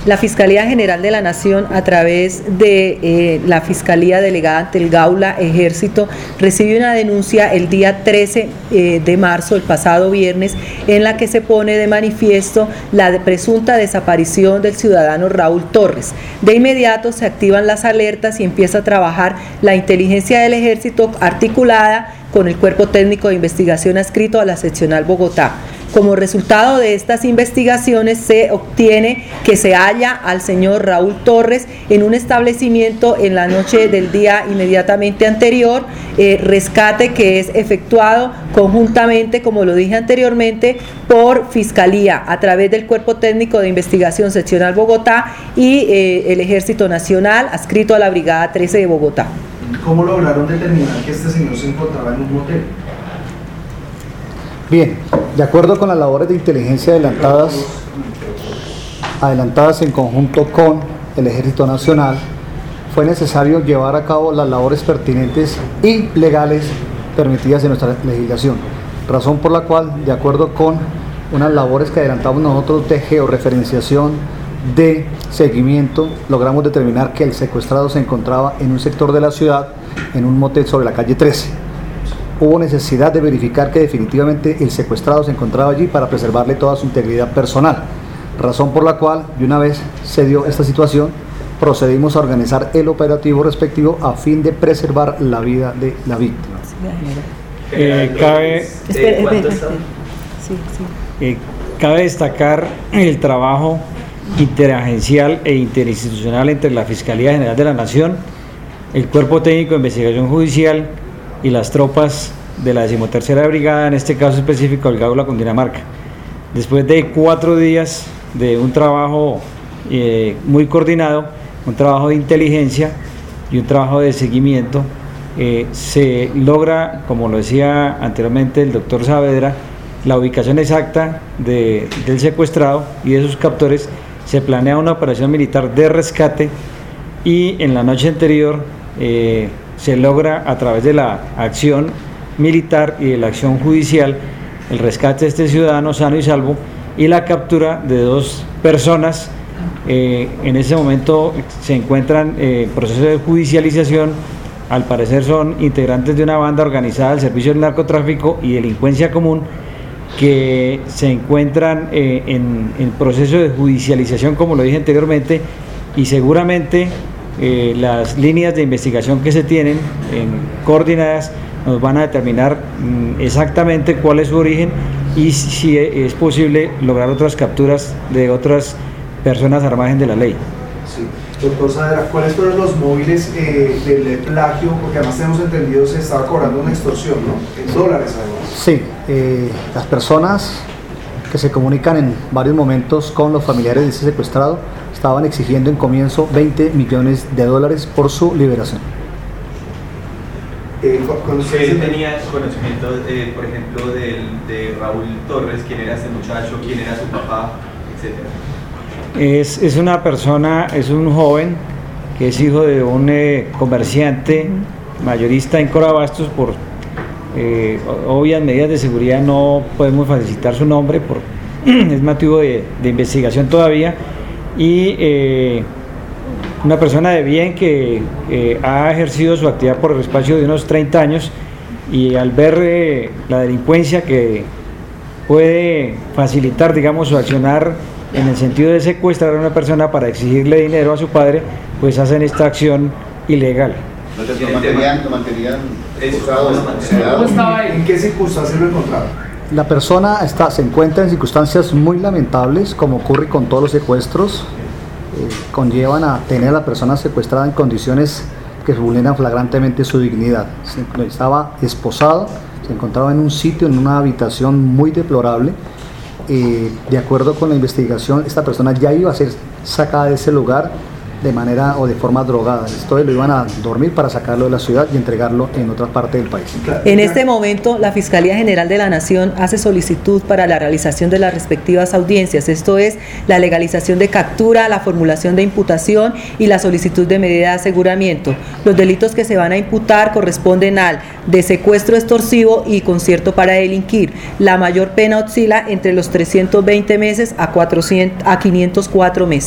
La Fiscalía General de la Nación, a través de la Fiscalía Delegada ante el Gaula Ejército, recibió una denuncia el día 13 de marzo, el pasado viernes, en la que se pone de manifiesto la presunta desaparición del ciudadano Raúl Torres. De inmediato se activan las alertas y empieza a trabajar la inteligencia del Ejército articulada con el Cuerpo Técnico de Investigación adscrito a la Seccional Bogotá. Como resultado de estas investigaciones se obtiene que se halla al señor Raúl Torres en un establecimiento en la noche del día inmediatamente anterior, rescate que es efectuado conjuntamente, como lo dije anteriormente, por Fiscalía a través del Cuerpo Técnico de Investigación Seccional Bogotá y el Ejército Nacional adscrito a la Brigada 13 de Bogotá. ¿Cómo lograron determinar que este señor se encontraba en un motel? Bien, de acuerdo con las labores de inteligencia adelantadas en conjunto con el Ejército Nacional, fue necesario llevar a cabo las labores pertinentes y legales permitidas en nuestra legislación, razón por la cual, de acuerdo con unas labores que adelantamos nosotros de georreferenciación, de seguimiento, logramos determinar que el secuestrado se encontraba en un sector de la ciudad, en un motel sobre la calle 13. Hubo necesidad de verificar que definitivamente el secuestrado se encontraba allí para preservarle toda su integridad personal, razón por la cual, de una vez se dio esta situación, procedimos a organizar el operativo respectivo a fin de preservar la vida de la víctima. Cabe destacar el trabajo interagencial e interinstitucional entre la Fiscalía General de la Nación, el Cuerpo Técnico de Investigación Judicial y las tropas de la 13ª Brigada, en este caso específico el Gaula Cundinamarca. Después de 4 días de un trabajo muy coordinado, un trabajo de inteligencia y un trabajo de seguimiento, se logra, como lo decía anteriormente el doctor Saavedra, la ubicación exacta del secuestrado y de sus captores. Se planea una operación militar de rescate y en la noche anterior se logra, a través de la acción militar y de la acción judicial, el rescate de este ciudadano sano y salvo y la captura de 2 personas. En ese momento se encuentran en proceso de judicialización. Al parecer son integrantes de una banda organizada del servicio del narcotráfico y delincuencia común, que se encuentran en proceso de judicialización, como lo dije anteriormente, y seguramente las líneas de investigación que se tienen coordinadas nos van a determinar exactamente cuál es su origen y si es posible lograr otras capturas de otras personas al margen de la ley. Sí. Doctor Saavedra, ¿cuáles fueron los móviles del plagio? Porque además tenemos entendido se estaba cobrando una extorsión, ¿no? En dólares además. Sí, las personas que se comunican en varios momentos con los familiares de ese secuestrado estaban exigiendo en comienzo $20 millones por su liberación. ¿Usted tenía conocimiento, por ejemplo, de Raúl Torres, quién era este muchacho, quién era su papá, etcétera? Es una persona, es un joven que es hijo de un comerciante mayorista en Corabastos. Por obvias medidas de seguridad no podemos facilitar su nombre, es motivo de investigación todavía, y una persona de bien que ha ejercido su actividad por el espacio de unos 30 años y al ver la delincuencia que puede facilitar, digamos, su accionar en el sentido de secuestrar a una persona para exigirle dinero a su padre, pues hacen esta acción ilegal. ¿Lo mantenían ¿En qué circunstancias lo encontraron? La persona se encuentra en circunstancias muy lamentables, como ocurre con todos los secuestros. Conllevan a tener a la persona secuestrada en condiciones que vulneran flagrantemente su dignidad. Estaba esposado, se encontraba en un sitio, en una habitación muy deplorable. De acuerdo con la investigación, esta persona ya iba a ser sacada de ese lugar de manera o de forma drogada. Esto lo iban a dormir para sacarlo de la ciudad y entregarlo en otra parte del país. En este momento, la Fiscalía General de la Nación hace solicitud para la realización de las respectivas audiencias, esto es, la legalización de captura, la formulación de imputación y la solicitud de medida de aseguramiento. Los delitos que se van a imputar corresponden al de secuestro extorsivo y concierto para delinquir. La mayor pena oscila entre los 320 meses a 504 meses.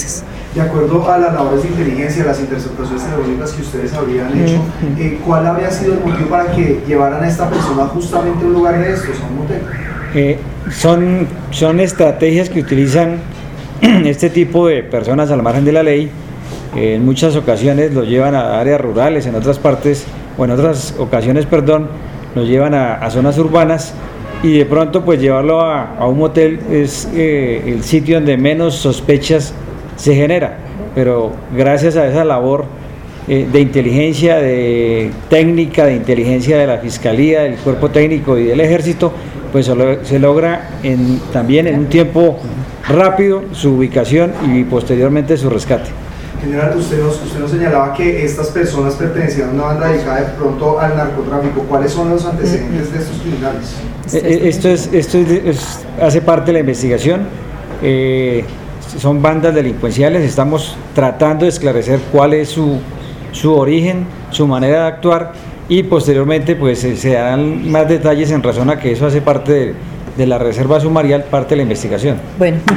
De acuerdo a las labores de inteligencia, las interceptaciones telefónicas que ustedes habrían hecho, ¿cuál habría sido el motivo para que llevaran a esta persona justamente a un lugar de estos, a un motel? Son estrategias que utilizan este tipo de personas al margen de la ley. En muchas ocasiones los llevan a áreas rurales, en otras partes, o en otras ocasiones, perdón, los llevan a zonas urbanas, y de pronto pues llevarlo a un motel es el sitio donde menos sospechas se genera, pero gracias a esa labor de inteligencia, de técnica, de inteligencia de la Fiscalía, del Cuerpo Técnico y del Ejército, pues se logra también en un tiempo rápido su ubicación y posteriormente su rescate. General, usted nos señalaba que estas personas pertenecían a una banda dedicada de pronto al narcotráfico. ¿Cuáles son los antecedentes de estos criminales? Esto hace parte de la investigación. Son bandas delincuenciales. Estamos tratando de esclarecer cuál es su origen, su manera de actuar, y posteriormente pues se darán más detalles en razón a que eso hace parte de la reserva sumarial, parte de la investigación. Bueno.